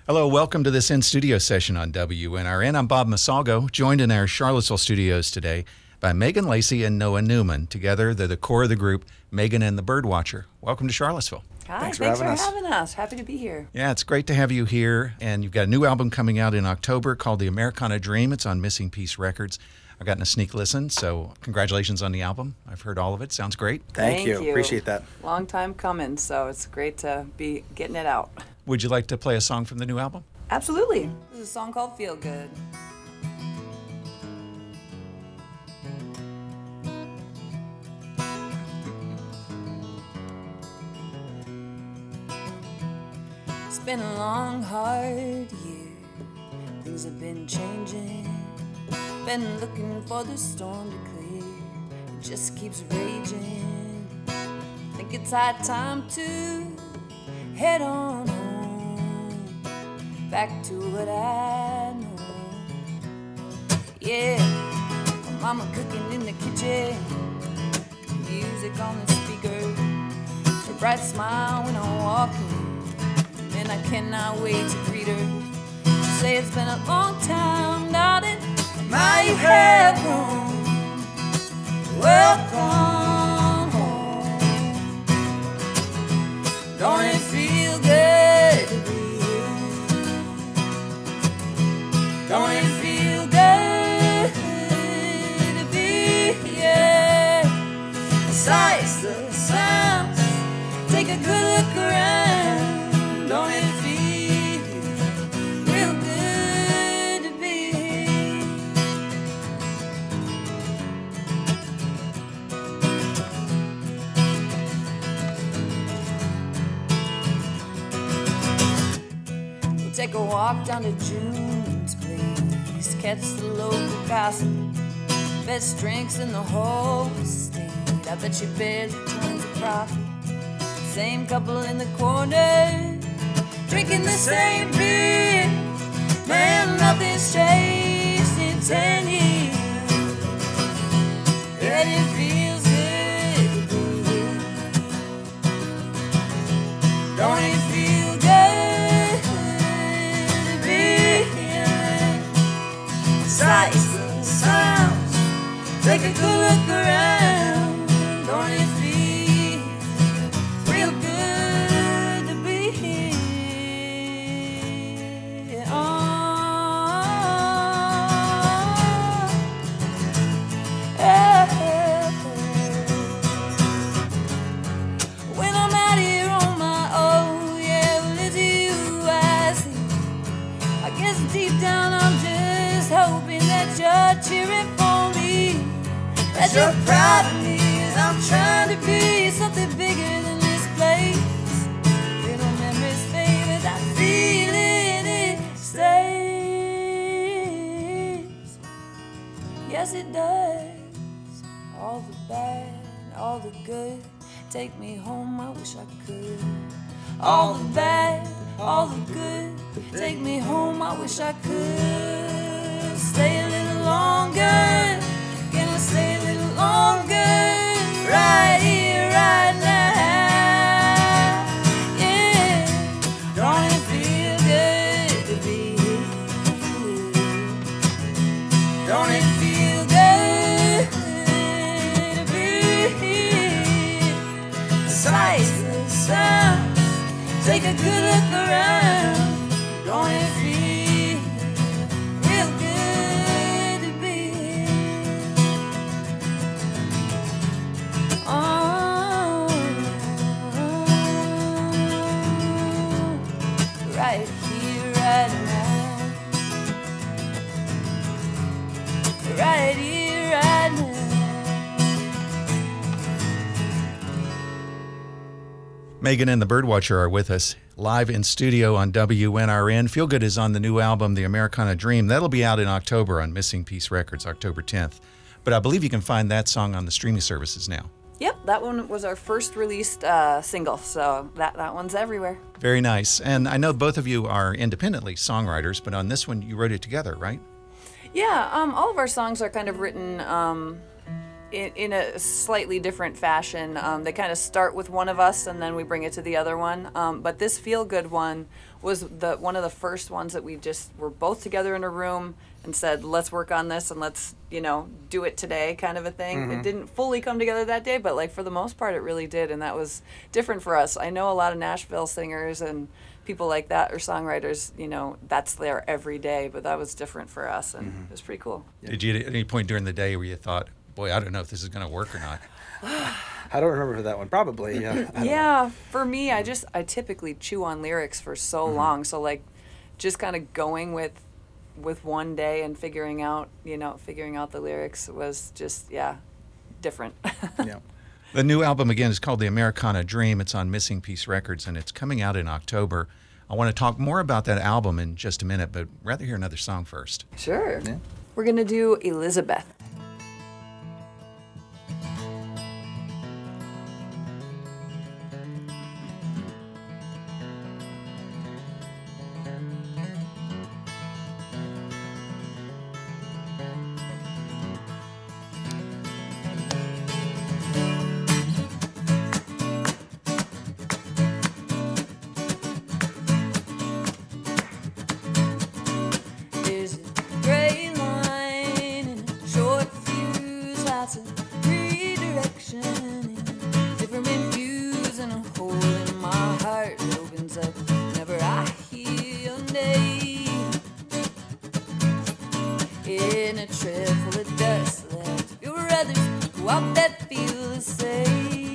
Hello, welcome to this in-studio session on WNRN. I'm Bob Masalgo, joined in our Charlottesville studios today by Megan Lacey and Noah Newman. Together, they're the core of the group, Megan and the Birdwatcher. Welcome to Charlottesville. Hi, thanks for having us. Happy to be here. Yeah, it's great to have you here. And you've got a new album coming out in October called The Americana Dream. It's on Missing Piece Records. I've gotten a sneak listen, so congratulations on the album. I've heard all of it. Sounds great. Thank you. Appreciate that. Long time coming, so it's great to be getting it out. Would you like to play a song from the new album? Absolutely. This is a song called Feel Good. It's been a long, hard year. Things have been changing. Been looking for the storm to clear. It just keeps raging. Think it's high time to head on home, back to what I know. Yeah, my mama cooking in the kitchen, music on the speaker, her bright smile when I'm walking, and I cannot wait to greet her. She say it's been a long time, darling, my you have grown. Welcome home. Don't it feel good to be here? Don't it feel good to be here? The sights, the sounds, take a good look around. Don't it feel real good to be here? We'll take a walk down to June's place, catch the local gossip, best drinks in the whole state. I bet you barely turns a profit. Same couple in the corner, drinking the same beer. Man, nothing's changed in 10 years. Yet it feels good to be here. Don't it feel good to be here? Sights and sounds, take a good look around. Don't it feel real good to be here? Yeah. When I'm out here on my own, yeah, well, it's you I see. I guess deep down I'm just hoping that you're cheering for me, that you're proud of me as I'm trying to be something bigger than this place. Little memories fade, but that feeling it stays. Yes, it does. All the bad, all the good, take me home, I wish I could. All the bad, all the good, take me home, I wish I could. Stay a little longer, can I stay a little longer? Right here, right now. Yeah, don't it feel good to be here? Don't it feel good to be here? The sights, the sounds, take a good look around. Don't it feel real good to be here? Oh, right here, right now. Right here, right now. Megan and the Birdwatcher are with us live in studio on WNRN. Feel Good is on the new album, The Americana Dream. That'll be out in October on Missing Piece Records, October 10th. But I believe you can find that song on the streaming services now. Yep, that one was our first released single, so that one's everywhere. Very nice. And I know both of you are independently songwriters, but on this one you wrote it together, right? Yeah, all of our songs are kind of written in a slightly different fashion. They kind of start with one of us and then we bring it to the other one. But this Feel Good one was one of the first ones that we just were both together in a room and said, let's work on this and let's, do it today kind of a thing. It didn't fully come together that day, but like for the most part it really did, and that was different for us. I know a lot of Nashville singers and people like that or songwriters, that's their every day, but that was different for us, and it was pretty cool. Did you at any point during the day where you thought, boy, I don't know if this is going to work or not? I don't remember that one. Probably, yeah. Yeah, for me, I typically chew on lyrics for so long, so like just kind of going with one day and figuring out the lyrics was just different. Yeah. The new album again is called The Americana Dream. It's on Missing Piece Records and it's coming out in October. I want to talk more about that album in just a minute, but rather hear another song first. Sure. Yeah. We're gonna do Elizabeth. There's a gray line and a short fuse, lots of redirection and different views, and a hole in my heart that opens up whenever I hear your name. In a trail full of dust left your others go out that feel the same.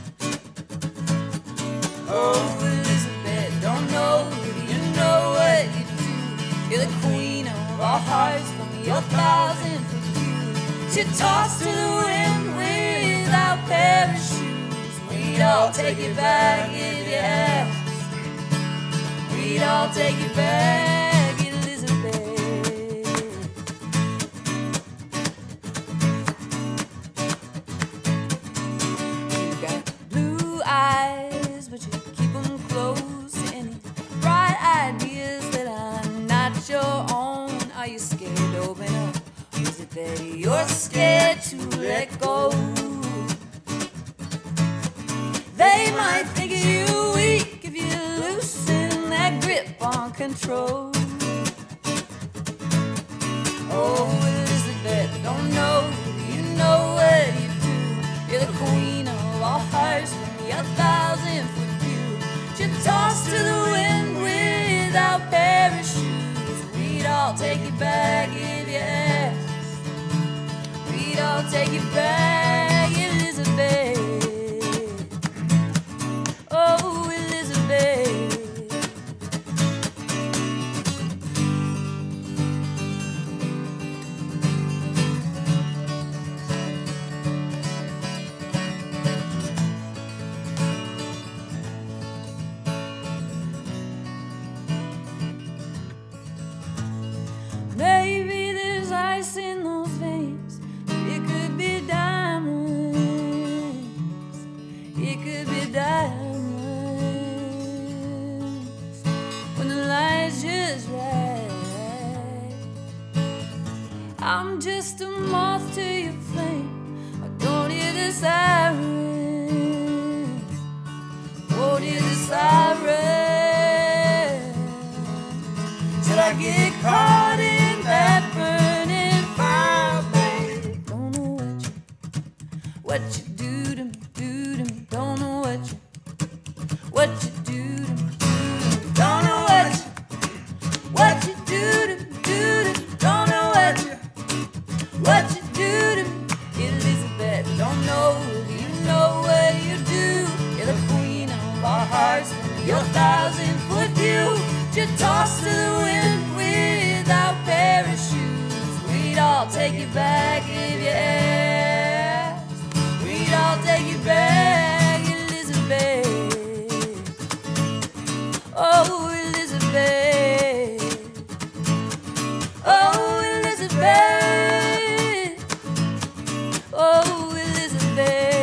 Oh, Elizabeth, don't know if you know what you do. You're the queen of our hearts from your 1,000-foot view. She tossed to the wind without parachutes. We'd all take it back if you asked. We'd all take it back, Elizabeth. You got blue eyes, but you keep them close to any bright ideas that are not your own. Are you scared to open up? Or is it that you're scared to let go? They might think you weak if you loosen that grip on control. Oh, Elizabeth, don't know if you know what you do. You're the queen of all hearts from your 1,000-foot view. You tossed to the wind without parachutes. We'd all take it back if you asked. We'd all take it back, Elizabeth. Oh, Elizabeth. Maybe there's ice in those veins. It could be diamonds. It could be diamonds. When the light's just right. I'm just a moth to your flame. I don't hear the sirens. Won't hear the sirens. Till I get caught in that burning fire, babe. Don't know what you do to me, don't know what you do to me, don't know what you do to me, don't know what you do to me, Elizabeth. Don't know if you know what you do. You're the queen of our hearts, your 1,000-foot view. You tossed to the wind without parachutes. We'd all take it back if you asked. We'd all take it back, Elizabeth. Oh, Elizabeth. Oh, Elizabeth. Oh, Elizabeth.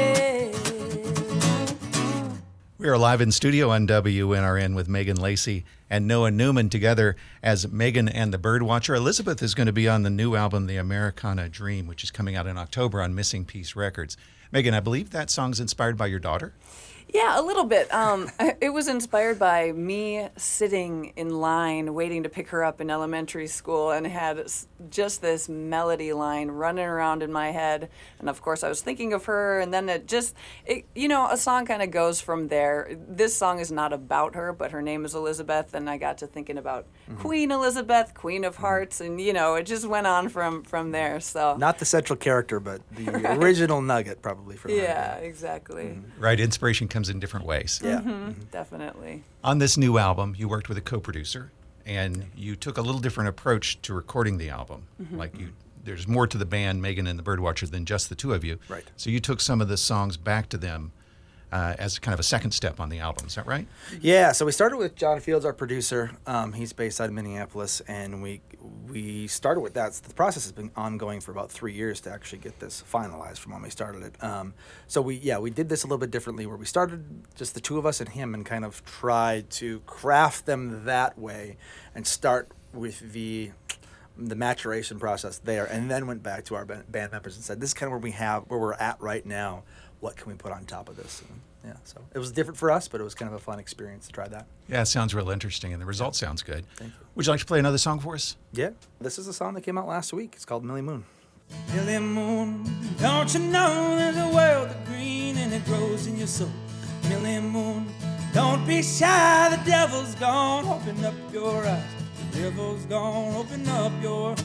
We are live in studio on WNRN with Megan Lacy and Noah Newman together as Megan and the Birdwatcher. Elizabeth is going to be on the new album, The Americana Dream, which is coming out in October on Missing Piece Records. Megan, I believe that song's inspired by your daughter? Yeah, a little bit. It was inspired by me sitting in line waiting to pick her up in elementary school and had just this melody line running around in my head. And of course, I was thinking of her, and then a song kind of goes from there. This song is not about her, but her name is Elizabeth, and I got to thinking about Queen Elizabeth, Queen of Hearts, and, it just went on from there. So Not the central character, but the original nugget, probably, from her. yeah, exactly. Right, inspiration comes in different ways. Yeah. Definitely. On this new album, you worked with a co-producer, and you took a little different approach to recording the album. There's more to the band, Megan and the Birdwatcher, than just the two of you. Right. So you took some of the songs back to them as kind of a second step on the album. Is that right? Yeah, so we started with John Fields, our producer. He's based out of Minneapolis, and we started with that. So the process has been ongoing for about 3 years to actually get this finalized from when we started it. So we did this a little bit differently, where we started just the two of us and him, and kind of tried to craft them that way, and start with the maturation process there, and then went back to our band members and said, "This is kind of where we're at right now. What can we put on top of this?" And so it was different for us, but it was kind of a fun experience to try that. Yeah, it sounds real interesting, and the result sounds good. Thank you. Would you like to play another song for us? Yeah, this is a song that came out last week. It's called Millie Moon. Millie Moon, don't you know there's a world of green and it grows in your soul? Millie Moon, don't be shy, the devil's gone. Open up your eyes, the devil's gone. Open up your...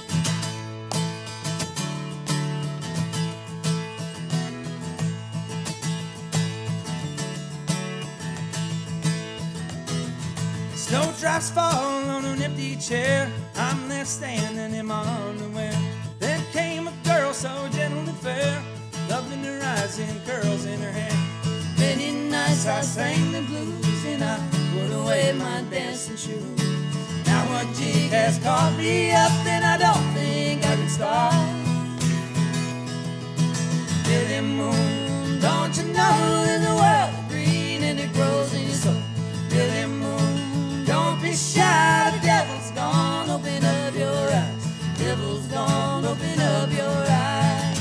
Snowdrops fall on an empty chair. I'm there standing in my underwear. Then came a girl so gentle and fair, love in her eyes and curls in her hair. Many nights I sang the blues and I put away my dancing shoes. Now a jig has caught me up and I don't think I can stop. Millie Moon, don't you know there's a world of green and it grows in your soul? Millie Moon, don't be shy, the devil's gone, open up your eyes. Devil's gone, open up your eyes.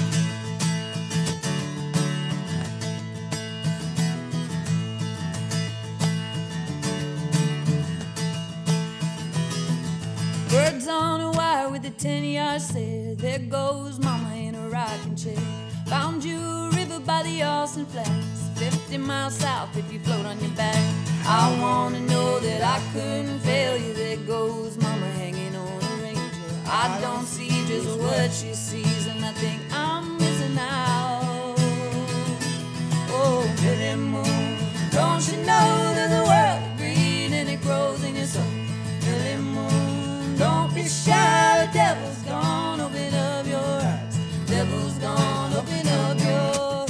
Birds on a wire with a 10-yard stare. There goes mama in a rocking chair. Found you a river by the Austin Flats, 50 miles south if you float on your back. I wanna know that I couldn't fail you. There goes mama hanging on a ranger. I don't see just what she sees, and I think I'm missing out. Oh, Millie Moon, don't you know there's a world of green and it grows in your soul? Millie Moon, don't be shy, the devil's gone, open up your eyes. Devil's gone, open up your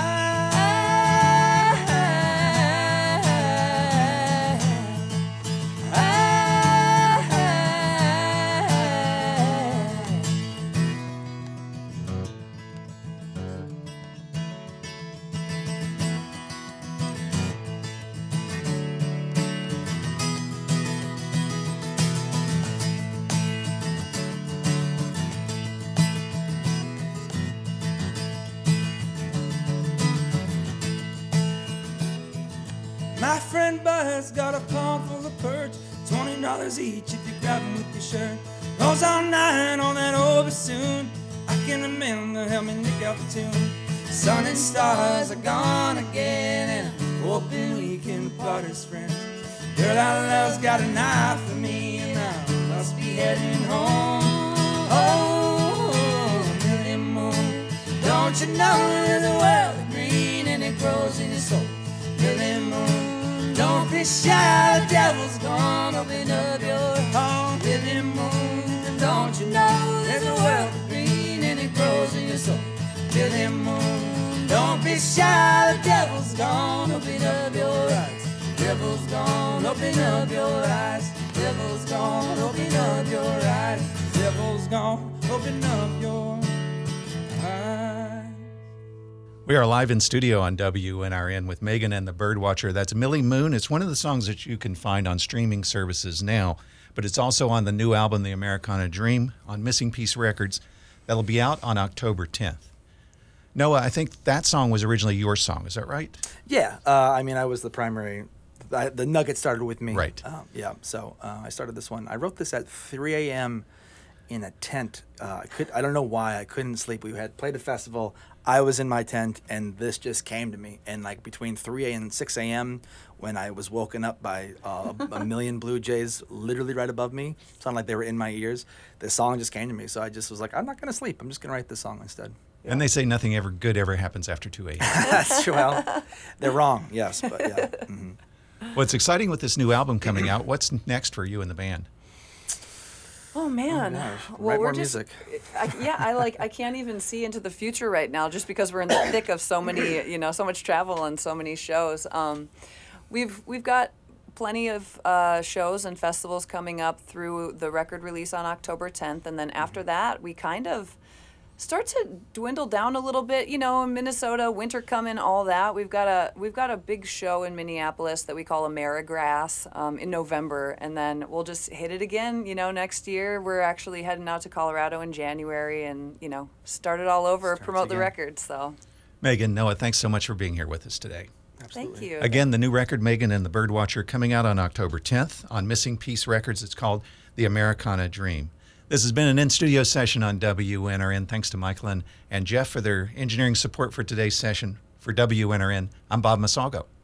My friend Buzz got a pond full of perch, $20 each if you grab them with your shirt. Rolls all night on that old bassoon. I can remember help me nick out the tune. Sun and stars are gone again, and I'm hoping we can part as friends. Girl I love's got an eye for me, and I must be heading home. Oh, Millie Moon, don't you know there's a world of green and it grows in your soul? Millie Moon, don't be shy, the devil's gone, open up your heart. Millie Moon, don't you know there's a world of green and it grows in your soul? Millie Moon, don't be shy, the devil's gone, open up your eyes. Devil's gone, open up your eyes. Devil's gone, open up your eyes. Devil's gone, open up your eyes. We are live in studio on WNRN with Megan and the Birdwatcher. That's Millie Moon. It's one of the songs that you can find on streaming services now, but it's also on the new album, The Americana Dream, on Missing Piece Records. That'll be out on October 10th. Noah, I think that song was originally your song. Is that right? Yeah, I mean, I was the primary. The nugget started with me. Right. Yeah. So I started this one. I wrote this at 3 a.m. in a tent. I don't know why I couldn't sleep. We had played a festival. I was in my tent, and this just came to me. And like between 3 a.m. and 6 a.m., when I was woken up by a million blue jays literally right above me, sounded like they were in my ears, this song just came to me. So I just was like, I'm not going to sleep. I'm just going to write this song instead. And they say nothing ever good ever happens after 2 a.m. That's true. Well, they're wrong, yes, but yeah. Mm-hmm. What's exciting with this new album coming out, what's next for you and the band? Oh man! Write more music. I can't even see into the future right now, just because we're in the thick of so many, so much travel and so many shows. We've got plenty of shows and festivals coming up through the record release on October 10th, and then after that, we kind of start to dwindle down a little bit. In Minnesota, winter coming, all that. We've got a big show in Minneapolis that we call Amerigrass in November, and then we'll just hit it again. Next year we're actually heading out to Colorado in January, and start it all over, promote the record. So, Megan, Noah, thanks so much for being here with us today. Absolutely. Thank you. Again, the new record, Megan and the Birdwatcher, coming out on October 10th on Missing Piece Records. It's called The Americana Dream. This has been an in-studio session on WNRN. Thanks to Michael and Jeff for their engineering support for today's session. For WNRN, I'm Bob Masalgo.